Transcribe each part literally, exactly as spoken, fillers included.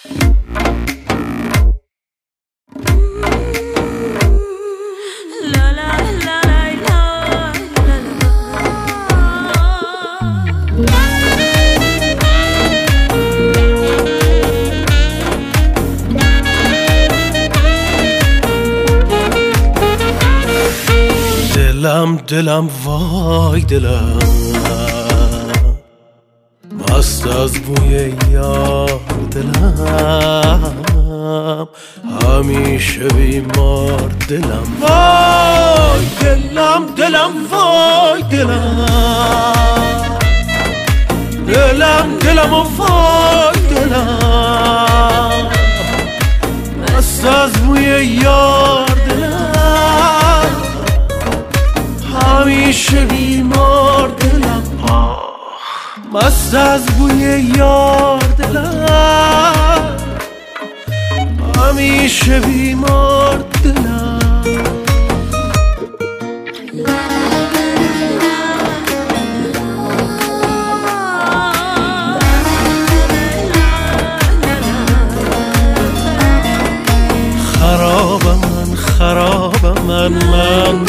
دلم دلم وای دلم مست از بوی یار دلم همیشه بیمار دلم وای دلم دلم وای دلم دلم دلم و وای دلم مست از بوی یار دلم همیشه بیمار دلم مست از بوی یار دلم همیشه بیمار دلم خرابم من خرابم من من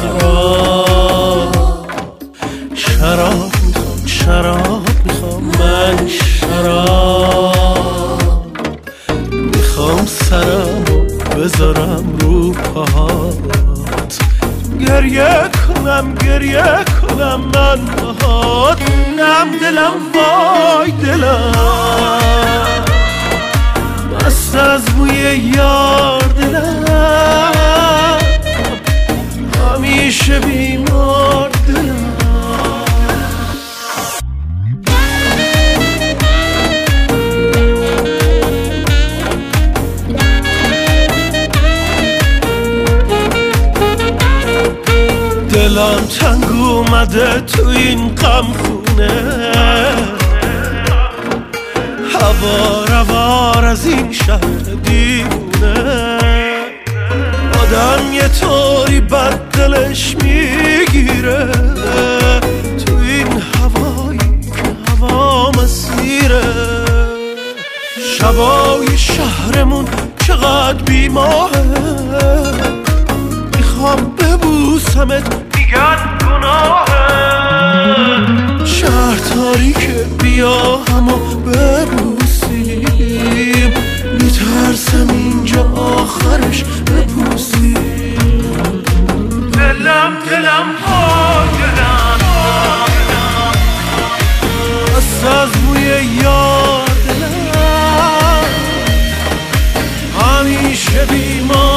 خراب شراب میخوام شراب میخوام من شراب میخوام سرمو بذارم رو پاهات گریه کنم گریه کنم من باهات نم دلم وای دلم مست از بوی یار دلم همیشه بیمار دلم دلم تنگ اومده تو این غم خونه هوار هوار از این شهر دیوونه آدم یه طوری بد دلش میگیره تو این هوایی که هوا مسیره شبای شهرمون چقدر بیماهه میخوام ببوسمت میگن گناهه شهر تاریکه بیا همو ببوسیم میترسم اینجا آخرش بپوسیم دلم دلم وای دلم مست از بوی یار دلم همیشه بیمار